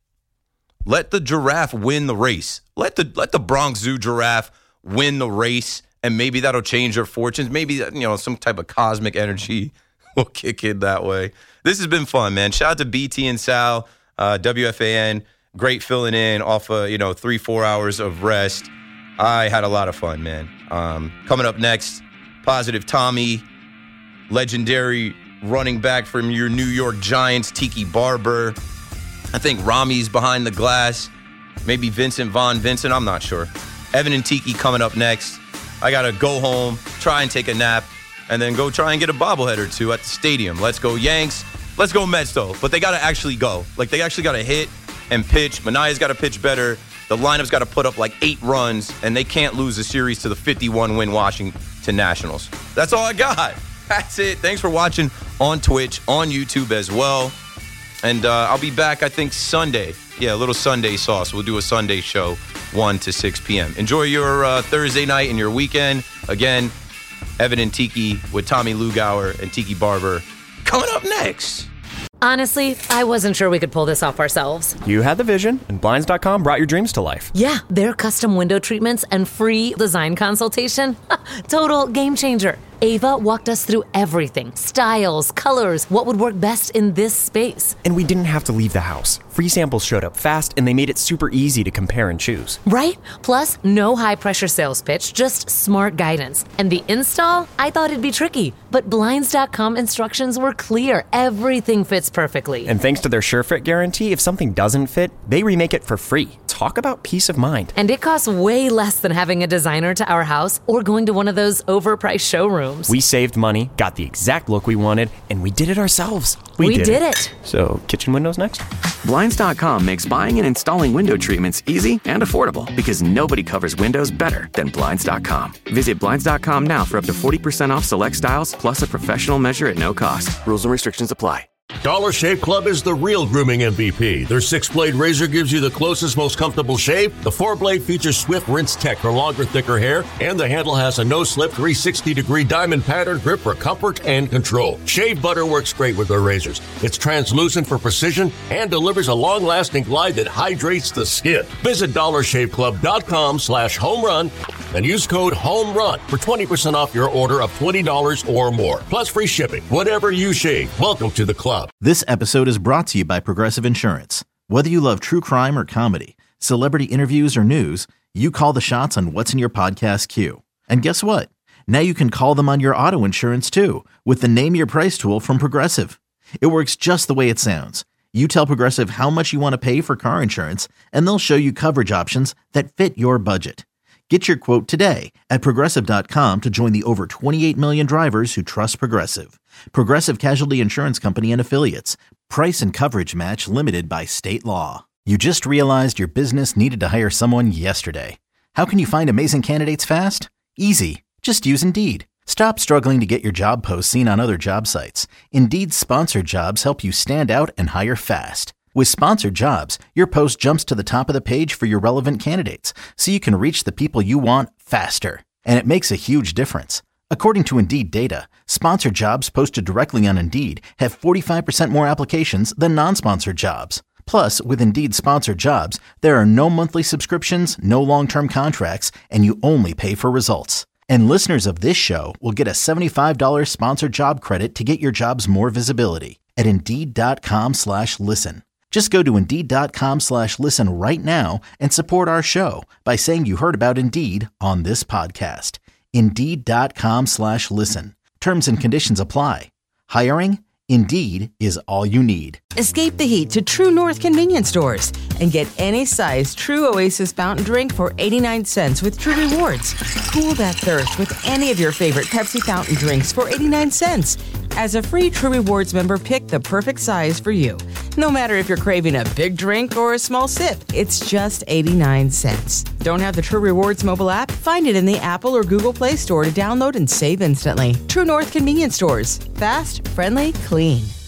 let the giraffe win the race. Let the let the Bronx Zoo giraffe win the race, and maybe that'll change their fortunes. Maybe, you know, some type of cosmic energy will kick in that way. This has been fun, man. Shout out to B T and Sal, uh, W F A N. Great filling in off of, you know, three, four hours of rest. I had a lot of fun, man. Um, coming up next, Positive Tommy, legendary running back from your New York Giants, Tiki Barber. I think Rami's behind the glass. Maybe Vincent Von Vincent. I'm not sure. Evan and Tiki coming up next. I got to go home, try and take a nap, and then go try and get a bobblehead or two at the stadium. Let's go Yanks. Let's go Mets, though. But they got to actually go. Like, they actually got to hit and pitch. Manaya's got to pitch better. The lineup's got to put up like eight runs, and they can't lose the series to the fifty-one win Washington Nationals. That's all I got. That's it. Thanks for watching on Twitch, on YouTube as well. And uh, I'll be back, I think, Sunday. Yeah, a little Sunday sauce. We'll do a Sunday show, one to six p.m. Enjoy your uh, Thursday night and your weekend. Again, Evan and Tiki with Tommy Lugauer and Tiki Barber coming up next. Honestly, I wasn't sure we could pull this off ourselves. You had the vision, and Blinds dot com brought your dreams to life. Yeah, their custom window treatments and free design consultation. Total game changer. Ava walked us through everything. Styles, colors, what would work best in this space. And we didn't have to leave the house. Free samples showed up fast, and they made it super easy to compare and choose. Right? Plus, no high-pressure sales pitch, just smart guidance. And the install? I thought it'd be tricky. But Blinds dot com instructions were clear. Everything fits perfectly. And thanks to their SureFit guarantee, if something doesn't fit, they remake it for free. Talk about peace of mind. And it costs way less than having a designer to our house or going to one of those overpriced showrooms. We saved money, got the exact look we wanted, and we did it ourselves. We, we did, did it. it. So, kitchen windows next? Blinds dot com makes buying and installing window treatments easy and affordable because nobody covers windows better than Blinds dot com. Visit Blinds dot com now for up to forty percent off select styles plus a professional measure at no cost. Rules and restrictions apply. Dollar Shave Club is the real grooming M V P. Their six-blade razor gives you the closest, most comfortable shave. The four-blade features Swift Rinse Tech for longer, thicker hair. And the handle has a no-slip three sixty degree diamond pattern grip for comfort and control. Shave butter works great with their razors. It's translucent for precision and delivers a long-lasting glide that hydrates the skin. Visit dollar shave club dot com slash home run and use code HOMERUN for twenty percent off your order of twenty dollars or more. Plus free shipping. Whatever you shave, welcome to the club. This episode is brought to you by Progressive Insurance. Whether you love true crime or comedy, celebrity interviews or news, you call the shots on what's in your podcast queue. And guess what? Now you can call them on your auto insurance too with the Name Your Price tool from Progressive. It works just the way it sounds. You tell Progressive how much you want to pay for car insurance, and they'll show you coverage options that fit your budget. Get your quote today at Progressive dot com to join the over twenty-eight million drivers who trust Progressive. Progressive Casualty Insurance Company and Affiliates. Price and coverage match limited by state law. You just realized your business needed to hire someone yesterday. How can you find amazing candidates fast? Easy. Just use Indeed. Stop struggling to get your job posts seen on other job sites. Indeed's sponsored jobs help you stand out and hire fast. With sponsored jobs, your post jumps to the top of the page for your relevant candidates, so you can reach the people you want faster. And it makes a huge difference. According to Indeed data, sponsored jobs posted directly on Indeed have forty-five percent more applications than non-sponsored jobs. Plus, with Indeed sponsored jobs, there are no monthly subscriptions, no long-term contracts, and you only pay for results. And listeners of this show will get a seventy-five dollars sponsored job credit to get your jobs more visibility at Indeed.com slash listen. Just go to Indeed.com slash listen right now and support our show by saying you heard about Indeed on this podcast. Indeed.com slash listen. Terms and conditions apply. Hiring? Indeed is all you need. Escape the heat to True North convenience stores and get any size True Oasis fountain drink for eighty-nine cents with True Rewards. Cool that thirst with any of your favorite Pepsi fountain drinks for eighty-nine cents. As a free True Rewards member, pick the perfect size for you. No matter if you're craving a big drink or a small sip, it's just eighty-nine cents. Don't have the True Rewards mobile app? Find it in the Apple or Google Play Store to download and save instantly. True North convenience stores. Fast, friendly, clean.